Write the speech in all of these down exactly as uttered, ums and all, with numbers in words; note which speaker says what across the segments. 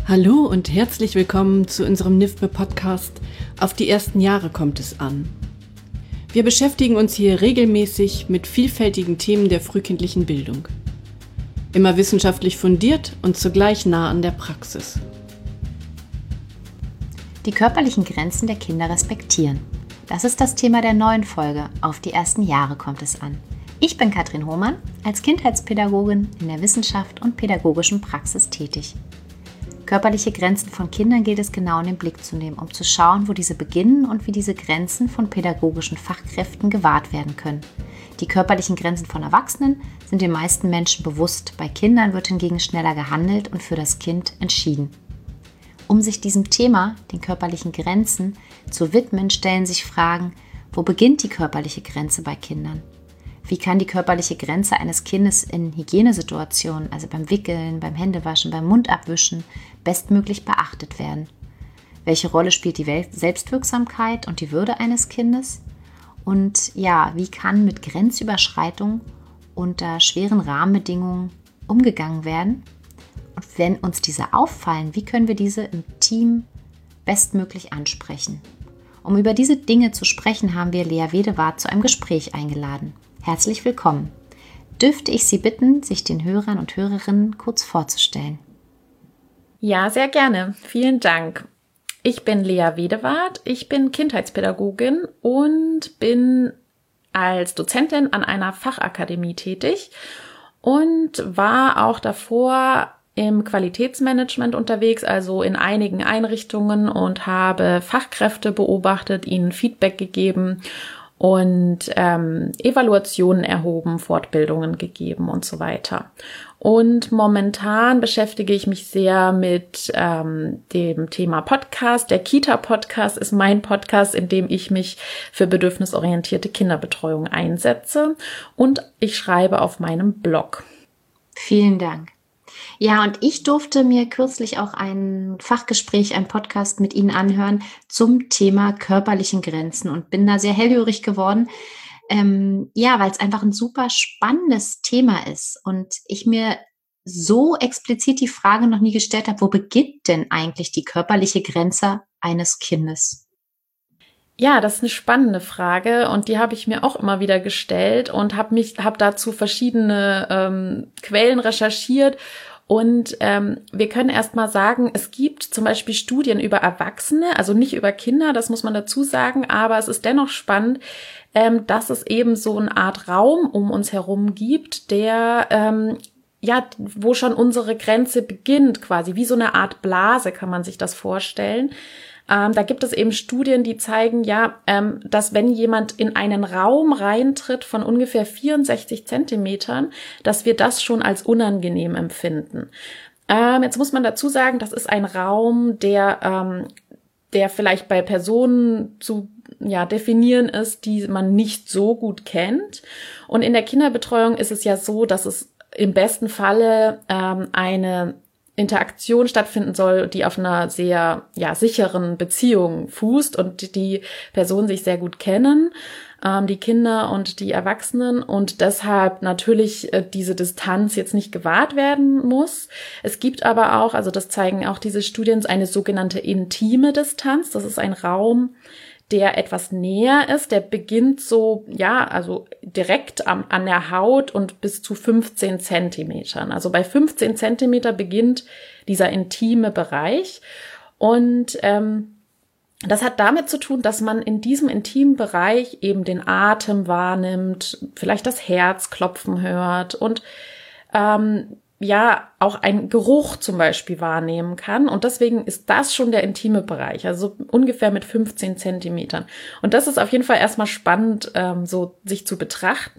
Speaker 1: Hallo und herzlich willkommen zu unserem N I F B-Podcast Auf die ersten Jahre kommt es an. Wir beschäftigen uns hier regelmäßig mit vielfältigen Themen der frühkindlichen Bildung. Immer wissenschaftlich fundiert und zugleich nah an der Praxis.
Speaker 2: Die körperlichen Grenzen der Kinder respektieren. Das ist das Thema der neuen Folge Auf die ersten Jahre kommt es an. Ich bin Katrin Hohmann, als Kindheitspädagogin in der Wissenschaft und pädagogischen Praxis tätig. Körperliche Grenzen von Kindern gilt es genau in den Blick zu nehmen, um zu schauen, wo diese beginnen und wie diese Grenzen von pädagogischen Fachkräften gewahrt werden können. Die körperlichen Grenzen von Erwachsenen sind den meisten Menschen bewusst, bei Kindern wird hingegen schneller gehandelt und für das Kind entschieden. Um sich diesem Thema, den körperlichen Grenzen, zu widmen, stellen sich Fragen, wo beginnt die körperliche Grenze bei Kindern? Wie kann die körperliche Grenze eines Kindes in Hygienesituationen, also beim Wickeln, beim Händewaschen, beim Mundabwischen, bestmöglich beachtet werden? Welche Rolle spielt die Selbstwirksamkeit und die Würde eines Kindes? Und ja, wie kann mit Grenzüberschreitung unter schweren Rahmenbedingungen umgegangen werden? Und wenn uns diese auffallen, wie können wir diese im Team bestmöglich ansprechen? Um über diese Dinge zu sprechen, haben wir Lea Wedewart zu einem Gespräch eingeladen. Herzlich willkommen. Dürfte ich Sie bitten, sich den Hörern und Hörerinnen kurz vorzustellen?
Speaker 3: Ja, sehr gerne. Vielen Dank. Ich bin Lea Wedewart. Ich bin Kindheitspädagogin und bin als Dozentin an einer Fachakademie tätig und war auch davor im Qualitätsmanagement unterwegs, also in einigen Einrichtungen, und habe Fachkräfte beobachtet, ihnen Feedback gegeben und ähm, Evaluationen erhoben, Fortbildungen gegeben und so weiter. Und momentan beschäftige ich mich sehr mit ähm, dem Thema Podcast. Der Kita-Podcast ist mein Podcast, in dem ich mich für bedürfnisorientierte Kinderbetreuung einsetze, und ich schreibe auf meinem Blog.
Speaker 2: Vielen Dank. Ja, und ich durfte mir kürzlich auch ein Fachgespräch, ein Podcast mit Ihnen anhören zum Thema körperlichen Grenzen und bin da sehr hellhörig geworden. Ähm, ja, weil es einfach ein super spannendes Thema ist und ich mir so explizit die Frage noch nie gestellt habe, wo beginnt denn eigentlich die körperliche Grenze eines Kindes?
Speaker 3: Ja, das ist eine spannende Frage und die habe ich mir auch immer wieder gestellt und habe mich, habe dazu verschiedene ähm, Quellen recherchiert. Und ähm, wir können erst mal sagen, es gibt zum Beispiel Studien über Erwachsene, also nicht über Kinder, das muss man dazu sagen, aber es ist dennoch spannend, ähm, dass es eben so eine Art Raum um uns herum gibt, der ähm, ja, wo schon unsere Grenze beginnt, quasi wie so eine Art Blase, kann man sich das vorstellen. Ähm, da gibt es eben Studien, die zeigen, ja, ähm, dass wenn jemand in einen Raum reintritt von ungefähr vierundsechzig Zentimetern, dass wir das schon als unangenehm empfinden. Ähm, jetzt muss man dazu sagen, das ist ein Raum, der, ähm, der vielleicht bei Personen zu ja, definieren ist, die man nicht so gut kennt. Und in der Kinderbetreuung ist es ja so, dass es im besten Falle ähm, eine Interaktion stattfinden soll, die auf einer sehr ja sicheren Beziehung fußt und die Personen sich sehr gut kennen, ähm, die Kinder und die Erwachsenen, und deshalb natürlich äh, diese Distanz jetzt nicht gewahrt werden muss. Es gibt aber auch, also das zeigen auch diese Studien, eine sogenannte intime Distanz. Das ist ein Raum, der etwas näher ist, der beginnt so, ja, also direkt am, an der Haut und bis zu fünfzehn Zentimetern. Also bei fünfzehn Zentimeter beginnt dieser intime Bereich. Und ähm, das hat damit zu tun, dass man in diesem intimen Bereich eben den Atem wahrnimmt, vielleicht das Herz klopfen hört und ähm, ja auch einen Geruch zum Beispiel wahrnehmen kann. Und deswegen ist das schon der intime Bereich, also ungefähr mit fünfzehn Zentimetern. Und das ist auf jeden Fall erstmal spannend, ähm, so sich zu betrachten.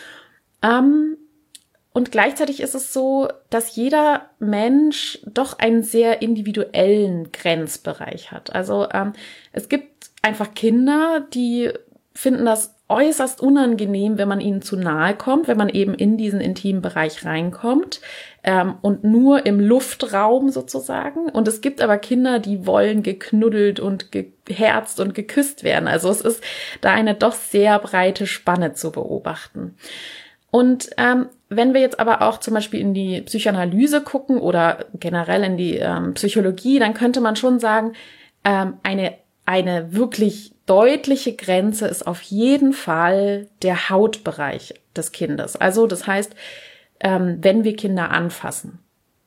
Speaker 3: Ähm, und gleichzeitig ist es so, dass jeder Mensch doch einen sehr individuellen Grenzbereich hat. Also ähm, es gibt einfach Kinder, die finden das äußerst unangenehm, wenn man ihnen zu nahe kommt, wenn man eben in diesen intimen Bereich reinkommt ähm, und nur im Luftraum sozusagen. Und es gibt aber Kinder, die wollen geknuddelt und geherzt und geküsst werden. Also es ist da eine doch sehr breite Spanne zu beobachten. Und ähm, wenn wir jetzt aber auch zum Beispiel in die Psychoanalyse gucken oder generell in die ähm, Psychologie, dann könnte man schon sagen, ähm, eine, eine wirklich deutliche Grenze ist auf jeden Fall der Hautbereich des Kindes. Also das heißt, ähm, wenn wir Kinder anfassen.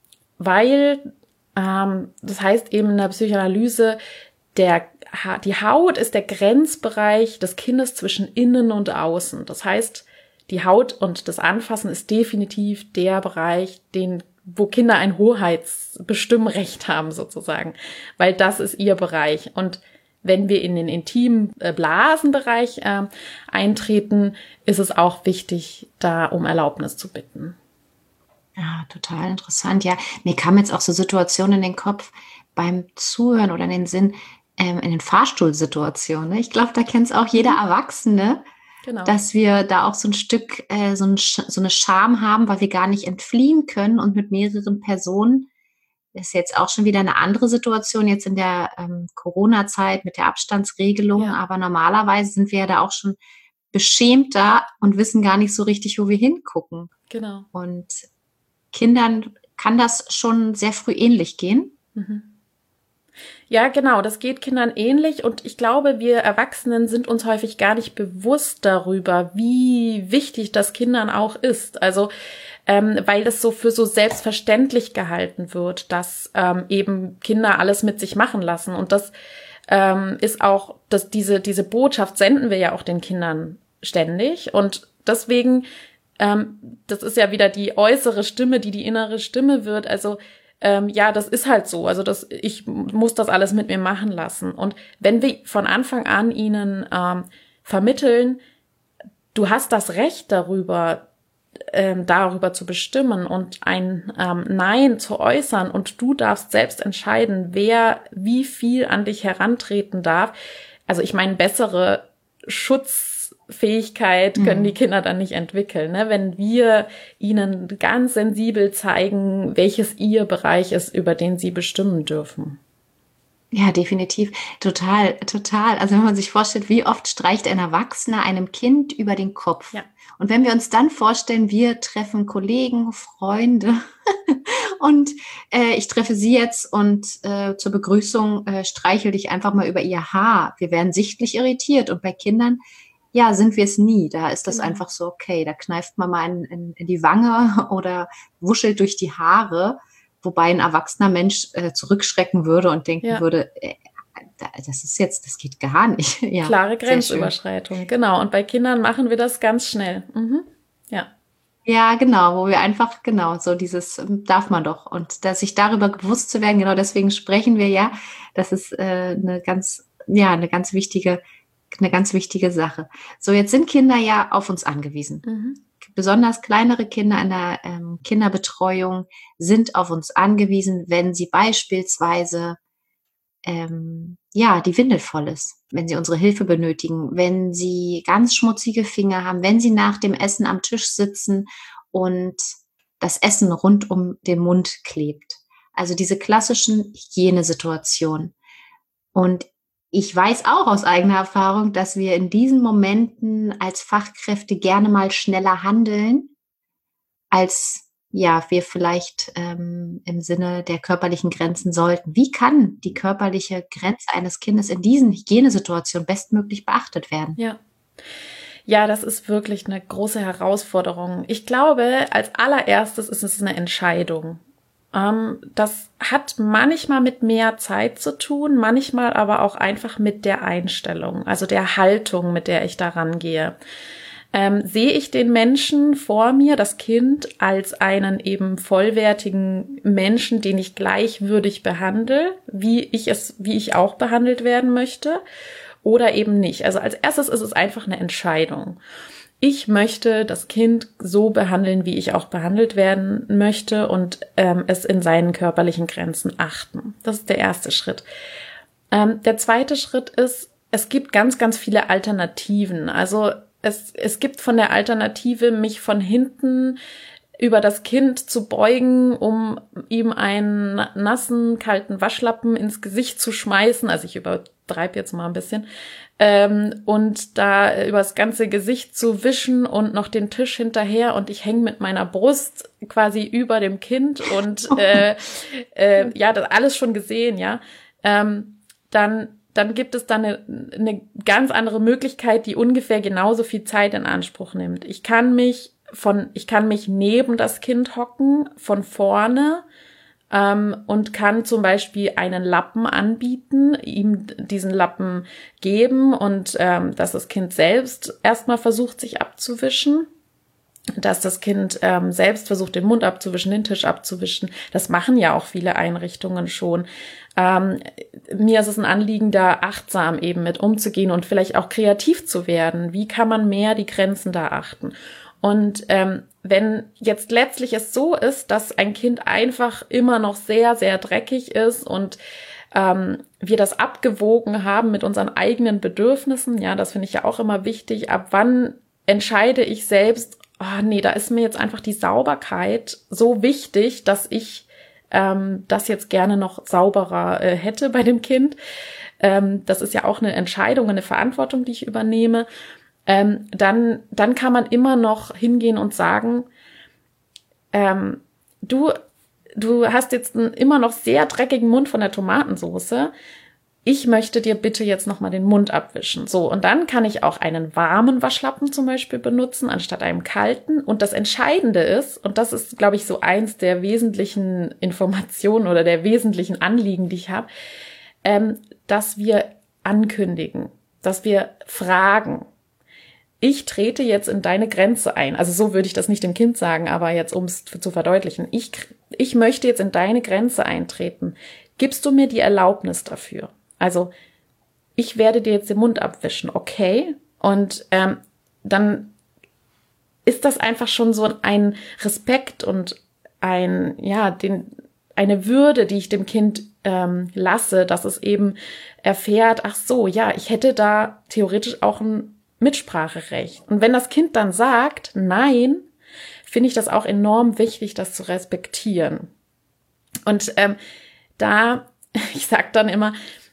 Speaker 3: Weil, ähm, das heißt eben in der Psychoanalyse, der, die Haut ist der Grenzbereich des Kindes zwischen innen und außen. Das heißt, die Haut und das Anfassen ist definitiv der Bereich, den, wo Kinder ein Hoheitsbestimmrecht haben sozusagen, weil das ist ihr Bereich. Und wenn wir in den intimen Blasenbereich äh, eintreten, ist es auch wichtig, da um Erlaubnis zu bitten.
Speaker 2: Ja, total interessant. Ja, mir kamen jetzt auch so Situationen in den Kopf beim Zuhören oder in den Sinn, ähm, in den Fahrstuhlsituationen. Ne? Ich glaube, da kennt es auch jeder Erwachsene, genau. Dass wir da auch so ein Stück, äh, so, ein, so eine Scham haben, weil wir gar nicht entfliehen können und mit mehreren Personen. Das ist jetzt auch schon wieder eine andere Situation, jetzt in der ähm, Corona-Zeit mit der Abstandsregelung. Ja. Aber normalerweise sind wir ja da auch schon beschämter und wissen gar nicht so richtig, wo wir hingucken.
Speaker 3: Genau.
Speaker 2: Und Kindern kann das schon sehr früh ähnlich gehen.
Speaker 3: Mhm. Ja, genau, das geht Kindern ähnlich und ich glaube, wir Erwachsenen sind uns häufig gar nicht bewusst darüber, wie wichtig das Kindern auch ist. Also, ähm, weil das so für so selbstverständlich gehalten wird, dass ähm, eben Kinder alles mit sich machen lassen und das ähm, ist auch, dass diese diese Botschaft senden wir ja auch den Kindern ständig und deswegen, ähm, das ist ja wieder die äußere Stimme, die die innere Stimme wird, also Ähm, ja, das ist halt so. Also das, ich muss das alles mit mir machen lassen. Und wenn wir von Anfang an ihnen ähm, vermitteln, du hast das Recht darüber, ähm, darüber zu bestimmen und ein ähm, Nein zu äußern und du darfst selbst entscheiden, wer wie viel an dich herantreten darf. Also ich meine, bessere Schutzfähigkeit können die Kinder dann nicht entwickeln, ne? Wenn wir ihnen ganz sensibel zeigen, welches ihr Bereich ist, über den sie bestimmen dürfen.
Speaker 2: Ja, definitiv. Total, total. Also wenn man sich vorstellt, wie oft streicht ein Erwachsener einem Kind über den Kopf.
Speaker 3: Ja.
Speaker 2: Und wenn wir uns dann vorstellen, wir treffen Kollegen, Freunde und äh, ich treffe sie jetzt und äh, zur Begrüßung äh, streichel dich einfach mal über ihr Haar. Wir werden sichtlich irritiert und bei Kindern ja, sind wir es nie. Da ist das genau. einfach so, okay, da kneift man mal in, in, in die Wange oder wuschelt durch die Haare, wobei ein erwachsener Mensch äh, zurückschrecken würde und denken ja. würde, äh, das ist jetzt, das geht gar nicht. Ja,
Speaker 3: klare Grenzüberschreitung, genau. Und bei Kindern machen wir das ganz schnell. Mhm. Ja.
Speaker 2: Ja, genau, wo wir einfach, genau, so dieses darf man doch. Und dass sich darüber bewusst zu werden, genau deswegen sprechen wir ja, das ist äh, eine ganz, ja, eine ganz wichtige eine ganz wichtige Sache. So, jetzt sind Kinder ja auf uns angewiesen. Mhm. Besonders kleinere Kinder in der ähm, Kinderbetreuung sind auf uns angewiesen, wenn sie beispielsweise ähm, ja, die Windel voll ist, wenn sie unsere Hilfe benötigen, wenn sie ganz schmutzige Finger haben, wenn sie nach dem Essen am Tisch sitzen und das Essen rund um den Mund klebt. Also diese klassischen Hygienesituationen. Und ich weiß auch aus eigener Erfahrung, dass wir in diesen Momenten als Fachkräfte gerne mal schneller handeln, als ja wir vielleicht ähm, im Sinne der körperlichen Grenzen sollten. Wie kann die körperliche Grenze eines Kindes in diesen Hygienesituationen bestmöglich beachtet werden?
Speaker 3: Ja. Ja, das ist wirklich eine große Herausforderung. Ich glaube, als allererstes ist es eine Entscheidung. Ähm, das hat manchmal mit mehr Zeit zu tun, manchmal aber auch einfach mit der Einstellung, also der Haltung, mit der ich da rangehe. Ähm, sehe ich den Menschen vor mir, das Kind, als einen eben vollwertigen Menschen, den ich gleichwürdig behandle, wie ich es, wie ich auch behandelt werden möchte, oder eben nicht. Also als erstes ist es einfach eine Entscheidung. Ich möchte das Kind so behandeln, wie ich auch behandelt werden möchte und ähm, es in seinen körperlichen Grenzen achten. Das ist der erste Schritt. Ähm, der zweite Schritt ist, es gibt ganz, ganz viele Alternativen. Also es, es gibt von der Alternative, mich von hinten über das Kind zu beugen, um ihm einen nassen, kalten Waschlappen ins Gesicht zu schmeißen. Also ich über übertreibe jetzt mal ein bisschen, ähm, und da übers ganze Gesicht zu wischen und noch den Tisch hinterher und ich hänge mit meiner Brust quasi über dem Kind und äh, äh, ja, das alles schon gesehen, ja, ähm, dann dann gibt es dann eine, eine ganz andere Möglichkeit, die ungefähr genauso viel Zeit in Anspruch nimmt. Ich kann mich von, ich kann mich neben das Kind hocken, von vorne, ähm, und kann zum Beispiel einen Lappen anbieten, ihm diesen Lappen geben und ähm, dass das Kind selbst erstmal versucht, sich abzuwischen. Dass das Kind ähm, selbst versucht, den Mund abzuwischen, den Tisch abzuwischen. Das machen ja auch viele Einrichtungen schon. Ähm, mir ist es ein Anliegen, da achtsam eben mit umzugehen und vielleicht auch kreativ zu werden. Wie kann man mehr die Grenzen da achten? Und ähm, wenn jetzt letztlich es so ist, dass ein Kind einfach immer noch sehr, sehr dreckig ist und ähm, wir das abgewogen haben mit unseren eigenen Bedürfnissen, ja, das finde ich ja auch immer wichtig. Ab wann entscheide ich selbst, oh nee, da ist mir jetzt einfach die Sauberkeit so wichtig, dass ich ähm, das jetzt gerne noch sauberer äh, hätte bei dem Kind. Ähm, das ist ja auch eine Entscheidung, eine Verantwortung, die ich übernehme. Ähm, dann, dann kann man immer noch hingehen und sagen, ähm, du, du hast jetzt einen immer noch sehr dreckigen Mund von der Tomatensauce. Ich möchte dir bitte jetzt nochmal den Mund abwischen. So, und dann kann ich auch einen warmen Waschlappen zum Beispiel benutzen, anstatt einem kalten. Und das Entscheidende ist, und das ist, glaube ich, so eins der wesentlichen Informationen oder der wesentlichen Anliegen, die ich habe, ähm, dass wir ankündigen, dass wir fragen. Ich trete jetzt in deine Grenze ein. Also so würde ich das nicht dem Kind sagen, aber jetzt, um es zu verdeutlichen. Ich, ich möchte jetzt in deine Grenze eintreten. Gibst du mir die Erlaubnis dafür? Also, ich werde dir jetzt den Mund abwischen, okay? Und ähm, dann ist das einfach schon so ein Respekt und ein, ja, den, eine Würde, die ich dem Kind ähm, lasse, dass es eben erfährt, ach so, ja, ich hätte da theoretisch auch ein Mitspracherecht. Und wenn das Kind dann sagt, nein, finde ich das auch enorm wichtig, das zu respektieren. Und ähm, da, ich sag dann immer,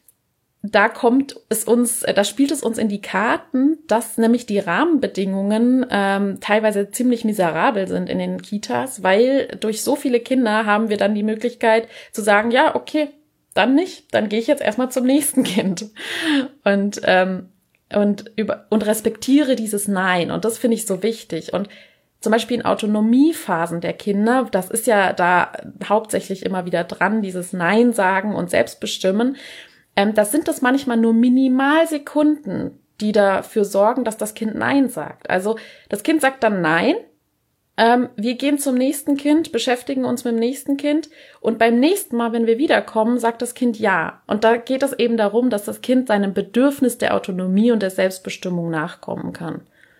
Speaker 3: da kommt es uns, da spielt es uns in die Karten, dass nämlich die Rahmenbedingungen ähm, teilweise ziemlich miserabel sind in den Kitas, weil durch so viele Kinder haben wir dann die Möglichkeit zu sagen, ja, okay, dann nicht, dann gehe ich jetzt erstmal zum nächsten Kind und ähm, und über und respektiere dieses Nein. Und das finde ich so wichtig. Und zum Beispiel in Autonomiephasen der Kinder, das ist ja da hauptsächlich immer wieder dran, dieses Nein sagen und Selbstbestimmen. Ähm, das sind das manchmal nur Minimalsekunden, die dafür sorgen, dass das Kind Nein sagt. Also das Kind sagt dann Nein, ähm, wir gehen zum nächsten Kind, beschäftigen uns mit dem nächsten Kind und beim nächsten Mal, wenn wir wiederkommen, sagt das Kind Ja. Und da geht es eben darum, dass das Kind seinem Bedürfnis der Autonomie und der Selbstbestimmung nachkommen kann.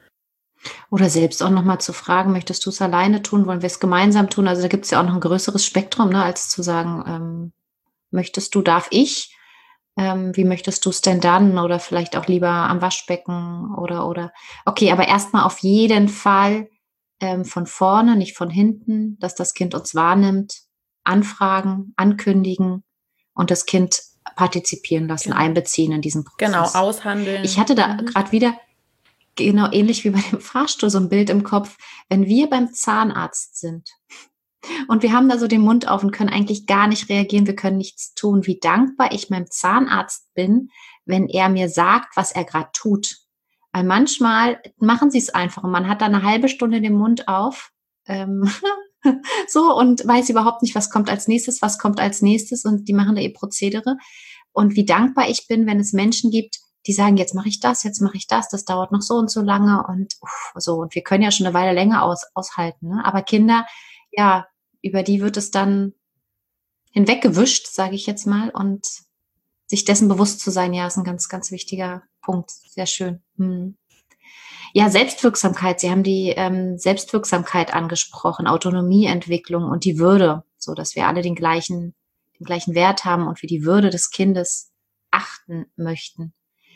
Speaker 2: Oder selbst auch nochmal zu fragen, möchtest du es alleine tun, wollen wir es gemeinsam tun? Also da gibt es ja auch noch ein größeres Spektrum, ne, als zu sagen, ähm, möchtest du, darf ich? Ähm, wie möchtest du es denn dann? Oder vielleicht auch lieber am Waschbecken oder, oder. Okay, aber erstmal auf jeden Fall ähm, von vorne, nicht von hinten, dass das Kind uns wahrnimmt, anfragen, ankündigen und das Kind partizipieren lassen, genau. Einbeziehen in diesen Prozess.
Speaker 3: Genau, aushandeln.
Speaker 2: Ich hatte da mhm. gerade wieder, genau ähnlich wie bei dem Fahrstuhl, so ein Bild im Kopf, wenn wir beim Zahnarzt sind und wir haben da so den Mund auf und können eigentlich gar nicht reagieren, wir können nichts tun, wie dankbar ich meinem Zahnarzt bin, wenn er mir sagt, was er gerade tut. Weil manchmal machen sie es einfach und man hat da eine halbe Stunde den Mund auf, ähm, so, und weiß überhaupt nicht, was kommt als nächstes, was kommt als nächstes und die machen da ihr Prozedere. Und wie dankbar ich bin, wenn es Menschen gibt, die sagen, jetzt mache ich das, jetzt mache ich das, das dauert noch so und so lange und uff, so. Und wir können ja schon eine Weile länger aus, aushalten. Ne? Aber Kinder, ja, über die wird es dann hinweggewischt, sage ich jetzt mal. Und sich dessen bewusst zu sein, ja, ist ein ganz, ganz wichtiger Punkt. Sehr schön. Hm. Ja, Selbstwirksamkeit. Sie haben die ähm, Selbstwirksamkeit angesprochen, Autonomieentwicklung und die Würde, so dass wir alle den gleichen, den gleichen Wert haben und wir die Würde des Kindes achten möchten.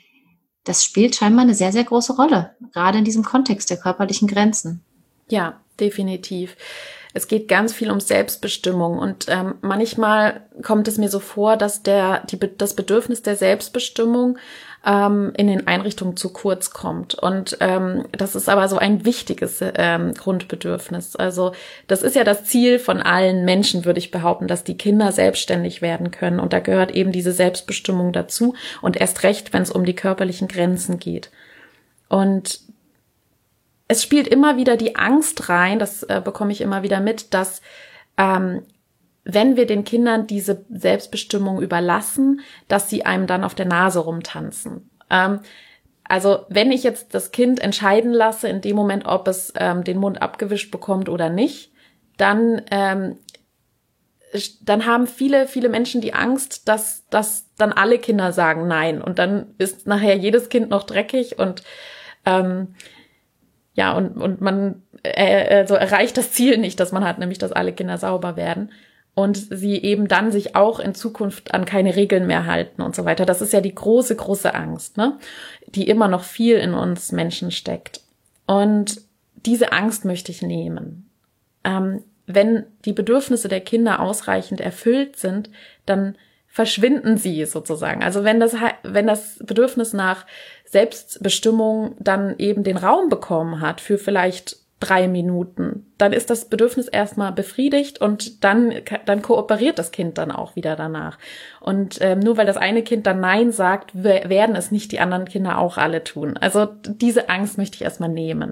Speaker 2: Das spielt scheinbar eine sehr, sehr große Rolle, gerade in diesem Kontext der körperlichen Grenzen.
Speaker 3: Ja, definitiv. es geht ganz viel um Selbstbestimmung und ähm, manchmal kommt es mir so vor, dass der die das Bedürfnis der Selbstbestimmung ähm, in den Einrichtungen zu kurz kommt und ähm, das ist aber so ein wichtiges ähm, Grundbedürfnis. Also das ist ja das Ziel von allen Menschen, würde ich behaupten, dass die Kinder selbstständig werden können und da gehört eben diese Selbstbestimmung dazu und erst recht, wenn es um die körperlichen Grenzen geht. Und es spielt immer wieder die Angst rein, das äh, bekomme ich immer wieder mit, dass ähm, wenn wir den Kindern diese Selbstbestimmung überlassen, dass sie einem dann auf der Nase rumtanzen. Ähm, also wenn ich jetzt das Kind entscheiden lasse, in dem Moment, ob es ähm, den Mund abgewischt bekommt oder nicht, dann ähm, dann haben viele, viele Menschen die Angst, dass, dass dann alle Kinder sagen nein. Und dann ist nachher jedes Kind noch dreckig und ähm, ja, und, und man äh, also erreicht das Ziel nicht, das man hat, nämlich, dass alle Kinder sauber werden. Und sie eben dann sich auch in Zukunft an keine Regeln mehr halten und so weiter. Das ist ja die große, große Angst, ne? Die immer noch viel in uns Menschen steckt. Und diese Angst möchte ich nehmen. Ähm, wenn die Bedürfnisse der Kinder ausreichend erfüllt sind, dann verschwinden sie sozusagen. Also wenn das, wenn das Bedürfnis nach Selbstbestimmung dann eben den Raum bekommen hat für vielleicht drei Minuten, dann ist das Bedürfnis erstmal befriedigt und dann, dann kooperiert das Kind dann auch wieder danach. Und ähm, nur weil das eine Kind dann Nein sagt, werden es nicht die anderen Kinder auch alle tun. Also diese Angst möchte ich erstmal nehmen.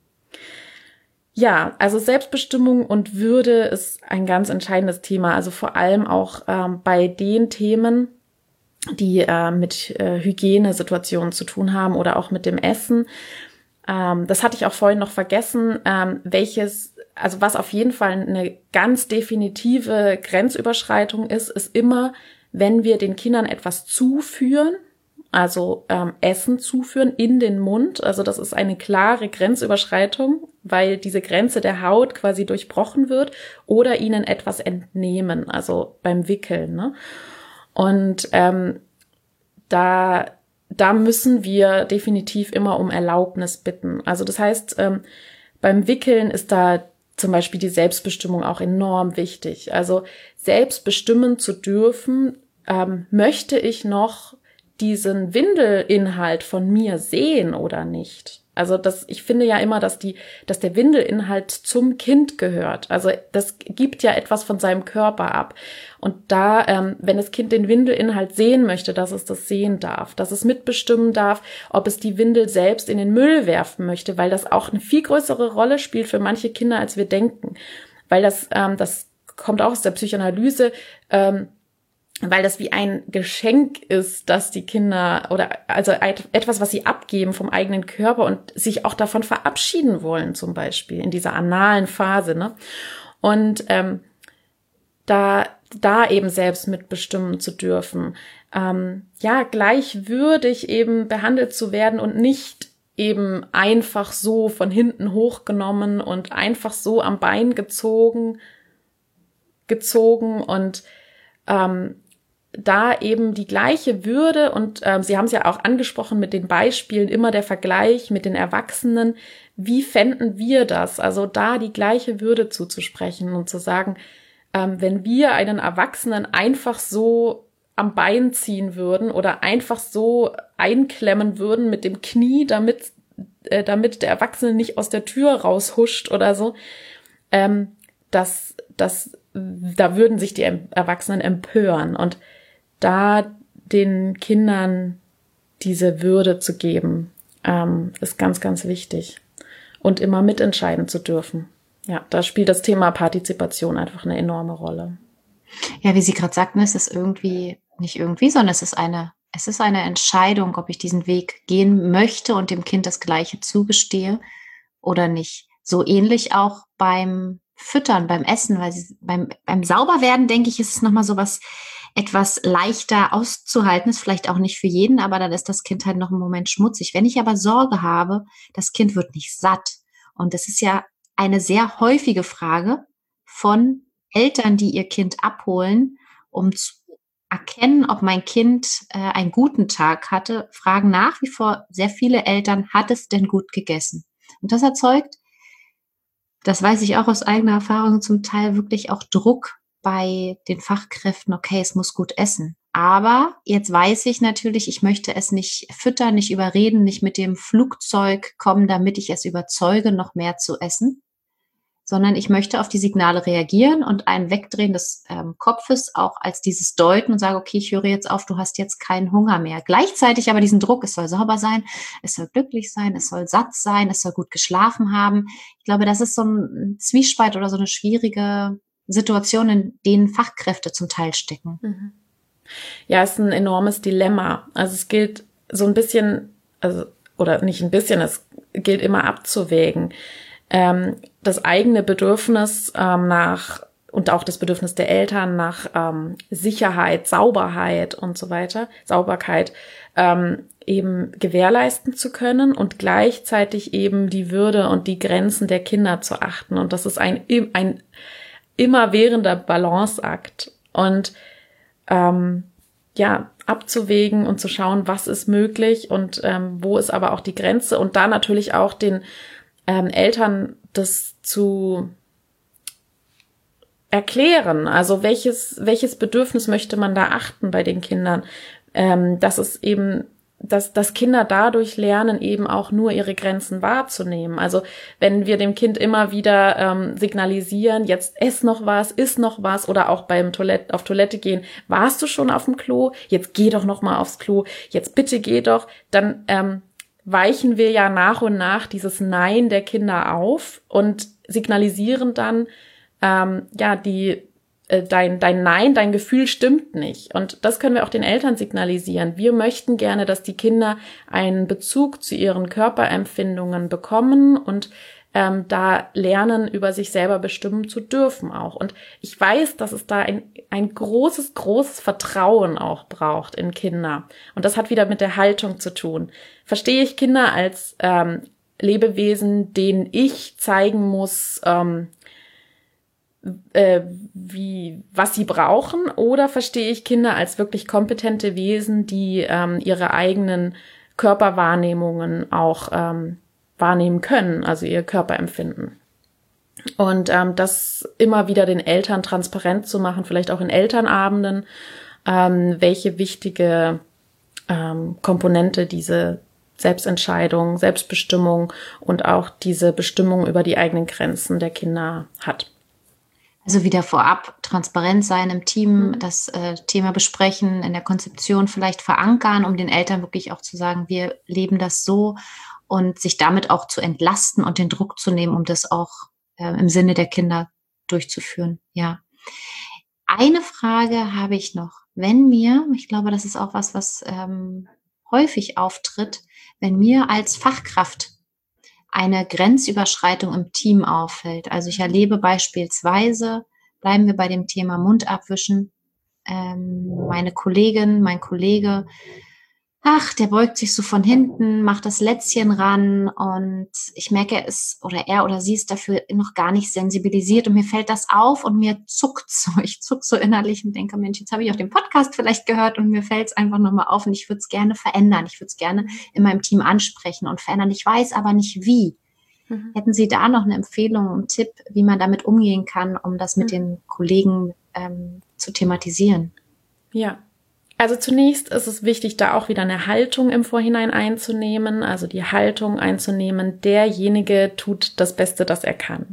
Speaker 3: Ja, also Selbstbestimmung und Würde ist ein ganz entscheidendes Thema. Also vor allem auch ähm, bei den Themen, die äh, mit äh, Hygienesituationen zu tun haben oder auch mit dem Essen. Ähm, das hatte ich auch vorhin noch vergessen, ähm, welches, also was auf jeden Fall eine ganz definitive Grenzüberschreitung ist, ist immer, wenn wir den Kindern etwas zuführen, also ähm, Essen zuführen in den Mund. Also das ist eine klare Grenzüberschreitung, weil diese Grenze der Haut quasi durchbrochen wird oder ihnen etwas entnehmen, also beim Wickeln, ne? Und ähm, da da müssen wir definitiv immer um Erlaubnis bitten. Also das heißt, ähm, beim Wickeln ist da zum Beispiel die Selbstbestimmung auch enorm wichtig. Also selbst bestimmen zu dürfen, ähm, möchte ich noch diesen Windelinhalt von mir sehen oder nicht? Also das, ich finde ja immer, dass die, dass der Windelinhalt zum Kind gehört. Also das gibt ja etwas von seinem Körper ab. Und da, ähm, wenn das Kind den Windelinhalt sehen möchte, dass es das sehen darf, dass es mitbestimmen darf, ob es die Windel selbst in den Müll werfen möchte, weil das auch eine viel größere Rolle spielt für manche Kinder, als wir denken. Weil das, ähm, das kommt auch aus der Psychoanalyse, ähm, weil das wie ein Geschenk ist, dass die Kinder oder also etwas, was sie abgeben vom eigenen Körper und sich auch davon verabschieden wollen, zum Beispiel in dieser analen Phase, ne? Und ähm, da da eben selbst mitbestimmen zu dürfen, ähm, ja, gleichwürdig eben behandelt zu werden und nicht eben einfach so von hinten hochgenommen und einfach so am Bein gezogen, gezogen und ähm, da eben die gleiche Würde und ähm, Sie haben es ja auch angesprochen mit den Beispielen, immer der Vergleich mit den Erwachsenen. Wie fänden wir das? Also da die gleiche Würde zuzusprechen und zu sagen, ähm, wenn wir einen Erwachsenen einfach so am Bein ziehen würden oder einfach so einklemmen würden mit dem Knie, damit äh, damit der Erwachsene nicht aus der Tür raushuscht oder so, ähm, das, das, da würden sich die Erwachsenen empören und da den Kindern diese Würde zu geben, ähm, ist ganz, ganz wichtig. Und immer mitentscheiden zu dürfen. Ja, da spielt das Thema Partizipation einfach eine enorme Rolle.
Speaker 2: Ja, wie Sie gerade sagten, ist es irgendwie, nicht irgendwie, sondern es ist eine, es ist eine Entscheidung, ob ich diesen Weg gehen möchte und dem Kind das Gleiche zugestehe oder nicht. So ähnlich auch beim Füttern, beim Essen, weil sie, beim, beim Sauberwerden, denke ich, ist es nochmal so was, etwas leichter auszuhalten, ist vielleicht auch nicht für jeden, aber dann ist das Kind halt noch einen Moment schmutzig. Wenn ich aber Sorge habe, das Kind wird nicht satt. Und das ist ja eine sehr häufige Frage von Eltern, die ihr Kind abholen, um zu erkennen, ob mein Kind äh, einen guten Tag hatte, fragen nach wie vor sehr viele Eltern, hat es denn gut gegessen? Und das erzeugt das weiß ich auch aus eigener Erfahrung, zum Teil wirklich auch Druck bei den Fachkräften, okay, es muss gut essen. Aber jetzt weiß ich natürlich, ich möchte es nicht füttern, nicht überreden, nicht mit dem Flugzeug kommen, damit ich es überzeuge, noch mehr zu essen, sondern ich möchte auf die Signale reagieren und ein Wegdrehen des ähm, Kopfes auch als dieses Deuten und sage, okay, ich höre jetzt auf, du hast jetzt keinen Hunger mehr. Gleichzeitig aber diesen Druck, es soll sauber sein, es soll glücklich sein, es soll satt sein, es soll gut geschlafen haben. Ich glaube, das ist so ein Zwiespalt oder so eine schwierige Situation, in denen Fachkräfte zum Teil stecken.
Speaker 3: Mhm. Ja, es ist ein enormes Dilemma. Also es gilt so ein bisschen, also oder nicht ein bisschen, es gilt immer abzuwägen. Ähm, das eigene Bedürfnis ähm, nach und auch das Bedürfnis der Eltern nach ähm, Sicherheit, Sauberheit und so weiter, Sauberkeit ähm, eben gewährleisten zu können und gleichzeitig eben die Würde und die Grenzen der Kinder zu achten. Und das ist ein, ein immerwährender Balanceakt. Und ähm, ja, abzuwägen und zu schauen, was ist möglich und ähm, wo ist aber auch die Grenze und da natürlich auch den ähm, Eltern das zu erklären. Also welches welches Bedürfnis möchte man da achten bei den Kindern? Ähm, dass es eben dass, dass Kinder dadurch lernen, eben auch nur ihre Grenzen wahrzunehmen. Also wenn wir dem Kind immer wieder ähm, signalisieren, jetzt ess noch was, iss noch was oder auch beim Toilette, auf Toilette gehen, warst du schon auf dem Klo? Jetzt geh doch noch mal aufs Klo, jetzt bitte geh doch. Dann ähm, weichen wir ja nach und nach dieses Nein der Kinder auf und signalisieren dann, ähm, ja, die Dein, dein Nein, dein Gefühl stimmt nicht. Und das können wir auch den Eltern signalisieren. Wir möchten gerne, dass die Kinder einen Bezug zu ihren Körperempfindungen bekommen und ähm, da lernen, über sich selber bestimmen zu dürfen auch. Und ich weiß, dass es da ein, ein großes, großes Vertrauen auch braucht in Kinder. Und das hat wieder mit der Haltung zu tun. Verstehe ich Kinder als ähm, Lebewesen, denen ich zeigen muss, ähm, Äh, wie was sie brauchen, oder verstehe ich Kinder als wirklich kompetente Wesen, die ähm, ihre eigenen Körperwahrnehmungen auch ähm, wahrnehmen können, also ihr Körperempfinden. Und ähm, das immer wieder den Eltern transparent zu machen, vielleicht auch in Elternabenden, ähm, welche wichtige ähm, Komponente diese Selbstentscheidung, Selbstbestimmung und auch diese Bestimmung über die eigenen Grenzen der Kinder hat.
Speaker 2: Also wieder vorab transparent sein im Team, das äh, Thema besprechen, in der Konzeption vielleicht verankern, um den Eltern wirklich auch zu sagen, wir leben das so und sich damit auch zu entlasten und den Druck zu nehmen, um das auch äh, im Sinne der Kinder durchzuführen. Ja. Eine Frage habe ich noch. Wenn mir, ich glaube, das ist auch was, was ähm, häufig auftritt, wenn mir als Fachkraft eine Grenzüberschreitung im Team auffällt. Also ich erlebe beispielsweise, bleiben wir bei dem Thema Mund abwischen, ähm, meine Kollegin, mein Kollege, ach, der beugt sich so von hinten, macht das Lätzchen ran und ich merke, er ist oder er oder sie ist dafür noch gar nicht sensibilisiert und mir fällt das auf und mir zuckt so, ich zuck so innerlich und denke, Mensch, jetzt habe ich auch den Podcast vielleicht gehört und mir fällt es einfach nochmal auf und ich würde es gerne verändern, ich würde es gerne in meinem Team ansprechen und verändern, ich weiß aber nicht wie. Mhm. Hätten Sie da noch eine Empfehlung, einen Tipp, wie man damit umgehen kann, um das mit mhm. den Kollegen ähm, zu thematisieren?
Speaker 3: Ja. Also zunächst ist es wichtig, da auch wieder eine Haltung im Vorhinein einzunehmen, also die Haltung einzunehmen, derjenige tut das Beste, das er kann.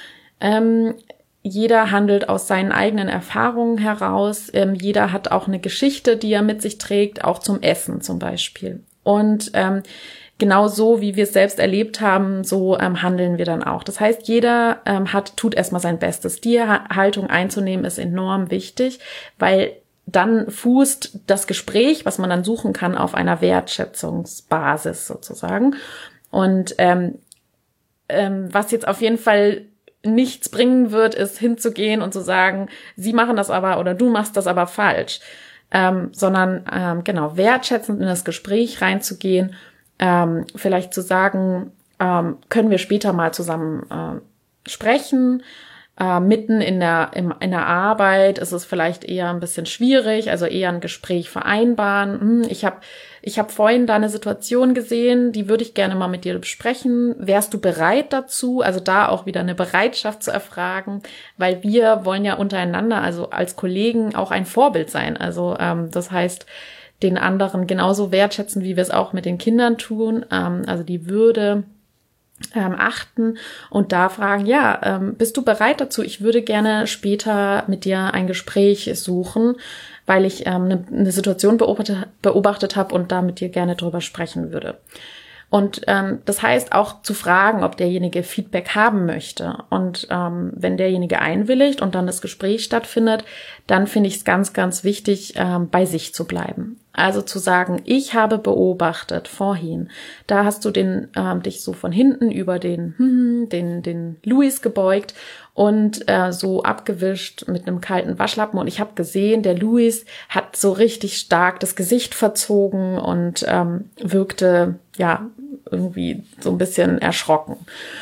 Speaker 3: Ähm, jeder handelt aus seinen eigenen Erfahrungen heraus, ähm, jeder hat auch eine Geschichte, die er mit sich trägt, auch zum Essen zum Beispiel. Und ähm, genau so, wie wir es selbst erlebt haben, so ähm, handeln wir dann auch. Das heißt, jeder ähm, hat tut erstmal sein Bestes. Die ha- Haltung einzunehmen ist enorm wichtig, weil dann fußt das Gespräch, was man dann suchen kann, auf einer Wertschätzungsbasis sozusagen. Und ähm, ähm, was jetzt auf jeden Fall nichts bringen wird, ist hinzugehen und zu sagen, Sie machen das aber oder du machst das aber falsch, ähm, sondern ähm, genau wertschätzend in das Gespräch reinzugehen, ähm, vielleicht zu sagen, ähm, können wir später mal zusammen äh, sprechen. Äh, mitten in der, im, in der Arbeit ist es vielleicht eher ein bisschen schwierig, also eher ein Gespräch vereinbaren. Hm, ich habe ich hab vorhin da eine Situation gesehen, die würde ich gerne mal mit dir besprechen. Wärst du bereit dazu? Also da auch wieder eine Bereitschaft zu erfragen, weil wir wollen ja untereinander, also als Kollegen, auch ein Vorbild sein. Also ähm, das heißt, den anderen genauso wertschätzen, wie wir es auch mit den Kindern tun. Ähm, also die Würde Ähm, achten und da fragen, ja, ähm, bist du bereit dazu? Ich würde gerne später mit dir ein Gespräch suchen, weil ich ähm, eine, eine Situation beobachtet, beobachtet habe und da mit dir gerne drüber sprechen würde. Und ähm, das heißt auch zu fragen, ob derjenige Feedback haben möchte. Und ähm, wenn derjenige einwilligt und dann das Gespräch stattfindet, dann finde ich es ganz, ganz wichtig, ähm, bei sich zu bleiben. Also zu sagen, ich habe beobachtet vorhin, da hast du den ähm, dich so von hinten über den hm, den den Louis gebeugt und äh, so abgewischt mit einem kalten Waschlappen und ich habe gesehen, der Louis hat so richtig stark das Gesicht verzogen und ähm, wirkte ja irgendwie so ein bisschen erschrocken.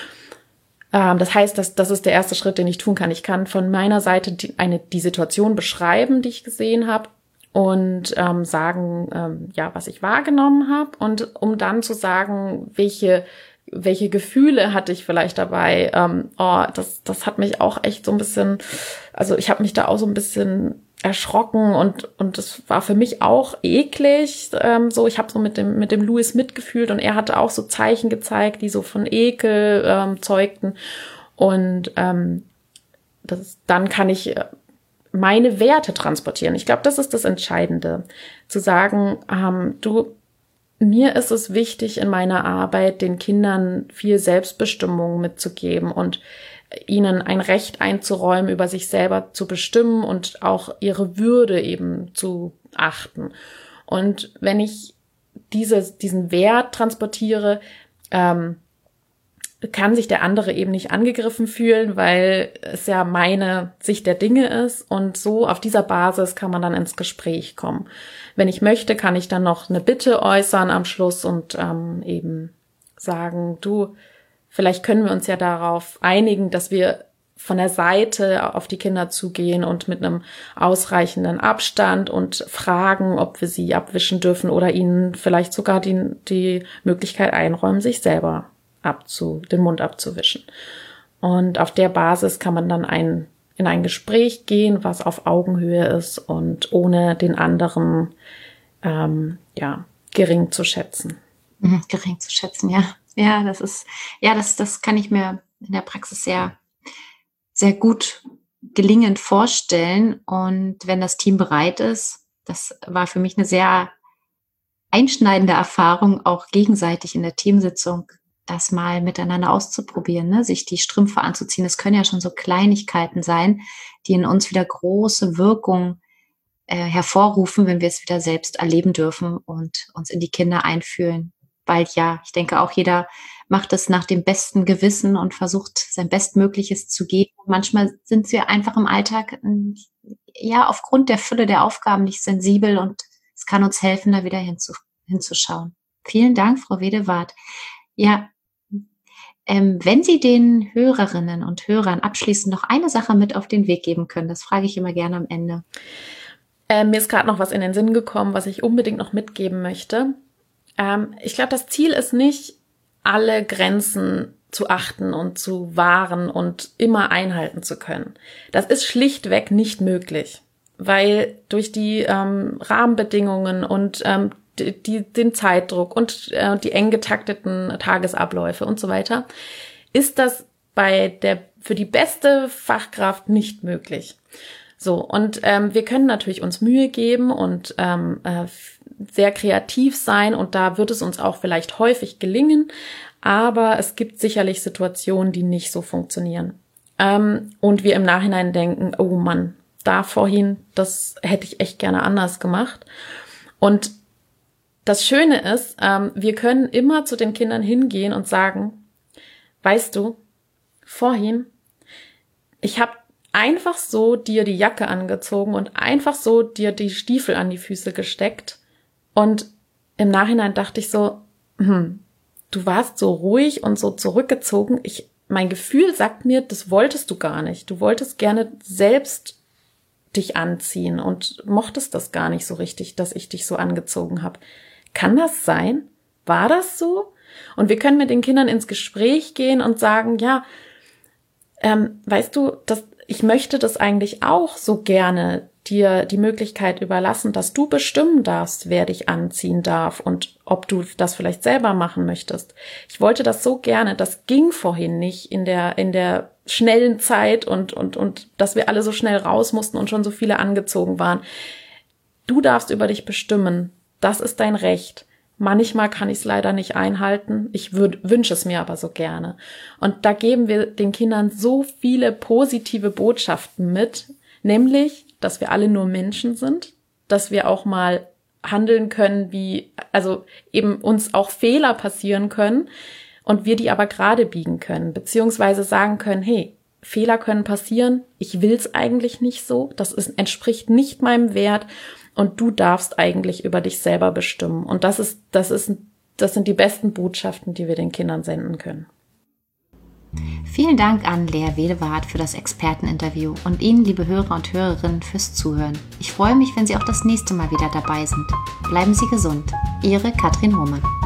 Speaker 3: Ähm, das heißt, das, das ist der erste Schritt, den ich tun kann. Ich kann von meiner Seite die, eine, die Situation beschreiben, die ich gesehen habe und ähm, sagen, ähm, ja, was ich wahrgenommen habe und um dann zu sagen, welche welche Gefühle hatte ich vielleicht dabei. Ähm, oh, das das hat mich auch echt so ein bisschen, also ich habe mich da auch so ein bisschen erschrocken und und das war für mich auch eklig. Ähm, so, ich habe so mit dem mit dem Louis mitgefühlt und er hatte auch so Zeichen gezeigt, die so von Ekel ähm, zeugten. Und ähm, das, dann kann ich meine Werte transportieren. Ich glaube, das ist das Entscheidende, zu sagen, ähm, du, mir ist es wichtig in meiner Arbeit, den Kindern viel Selbstbestimmung mitzugeben und ihnen ein Recht einzuräumen, über sich selber zu bestimmen und auch ihre Würde eben zu achten. Und wenn ich dieses, diesen Wert transportiere, ähm, kann sich der andere eben nicht angegriffen fühlen, weil es ja meine Sicht der Dinge ist und so auf dieser Basis kann man dann ins Gespräch kommen. Wenn ich möchte, kann ich dann noch eine Bitte äußern am Schluss und ähm, eben sagen, du, vielleicht können wir uns ja darauf einigen, dass wir von der Seite auf die Kinder zugehen und mit einem ausreichenden Abstand und fragen, ob wir sie abwischen dürfen oder ihnen vielleicht sogar die, die Möglichkeit einräumen, sich selber abzu, den Mund abzuwischen. Und auf der Basis kann man dann ein, in ein Gespräch gehen, was auf Augenhöhe ist und ohne den anderen ähm, ja, gering zu schätzen.
Speaker 2: Mhm, gering zu schätzen, ja. Ja, das ist, ja, das, das kann ich mir in der Praxis sehr, sehr gut gelingend vorstellen. Und wenn das Team bereit ist, das war für mich eine sehr einschneidende Erfahrung, auch gegenseitig in der Teamsitzung das mal miteinander auszuprobieren, ne? Sich die Strümpfe anzuziehen. Das können ja schon so Kleinigkeiten sein, die in uns wieder große Wirkung äh, hervorrufen, wenn wir es wieder selbst erleben dürfen und uns in die Kinder einfühlen. Weil ja, ich denke auch jeder macht es nach dem besten Gewissen und versucht sein Bestmögliches zu geben. Manchmal sind wir einfach im Alltag ja aufgrund der Fülle der Aufgaben nicht sensibel und es kann uns helfen, da wieder hinzu, hinzuschauen. Vielen Dank, Frau Wedewart. Ja, ähm, wenn Sie den Hörerinnen und Hörern abschließend noch eine Sache mit auf den Weg geben können, das frage ich immer gerne am Ende.
Speaker 3: Ähm, mir ist gerade noch was in den Sinn gekommen, was ich unbedingt noch mitgeben möchte. Ähm, ich glaube, das Ziel ist nicht, alle Grenzen zu achten und zu wahren und immer einhalten zu können. Das ist schlichtweg nicht möglich, weil durch die ähm, Rahmenbedingungen und ähm, die, die, den Zeitdruck und äh, die eng getakteten Tagesabläufe und so weiter, ist das bei der für die beste Fachkraft nicht möglich. So, und ähm, wir können natürlich uns Mühe geben und ähm, äh, sehr kreativ sein und da wird es uns auch vielleicht häufig gelingen, aber es gibt sicherlich Situationen, die nicht so funktionieren. Ähm, und wir im Nachhinein denken, oh Mann, da vorhin, das hätte ich echt gerne anders gemacht. Und das Schöne ist, ähm, wir können immer zu den Kindern hingehen und sagen, weißt du, vorhin, ich habe einfach so dir die Jacke angezogen und einfach so dir die Stiefel an die Füße gesteckt. Und im Nachhinein dachte ich so, hm, du warst so ruhig und so zurückgezogen. Ich mein Gefühl sagt mir, das wolltest du gar nicht. Du wolltest gerne selbst dich anziehen und mochtest das gar nicht so richtig, dass ich dich so angezogen habe. Kann das sein? War das so? Und wir können mit den Kindern ins Gespräch gehen und sagen, ja, ähm, weißt du, das, ich möchte das eigentlich auch so gerne dir die Möglichkeit überlassen, dass du bestimmen darfst, wer dich anziehen darf und ob du das vielleicht selber machen möchtest. Ich wollte das so gerne, das ging vorhin nicht in der in der schnellen Zeit und und und dass wir alle so schnell raus mussten und schon so viele angezogen waren. Du darfst über dich bestimmen. Das ist dein Recht. Manchmal kann ich es leider nicht einhalten. Ich würd, wünsche es mir aber so gerne. Und da geben wir den Kindern so viele positive Botschaften mit, nämlich, dass wir alle nur Menschen sind, dass wir auch mal handeln können, wie, also eben uns auch Fehler passieren können und wir die aber gerade biegen können, beziehungsweise sagen können, hey, Fehler können passieren, ich will's eigentlich nicht so, das ist, entspricht nicht meinem Wert und du darfst eigentlich über dich selber bestimmen. Und das ist, das ist, das sind die besten Botschaften, die wir den Kindern senden können.
Speaker 2: Vielen Dank an Lea Wedewart für das Experteninterview und Ihnen, liebe Hörer und Hörerinnen, fürs Zuhören. Ich freue mich, wenn Sie auch das nächste Mal wieder dabei sind. Bleiben Sie gesund. Ihre Katrin Hohmann.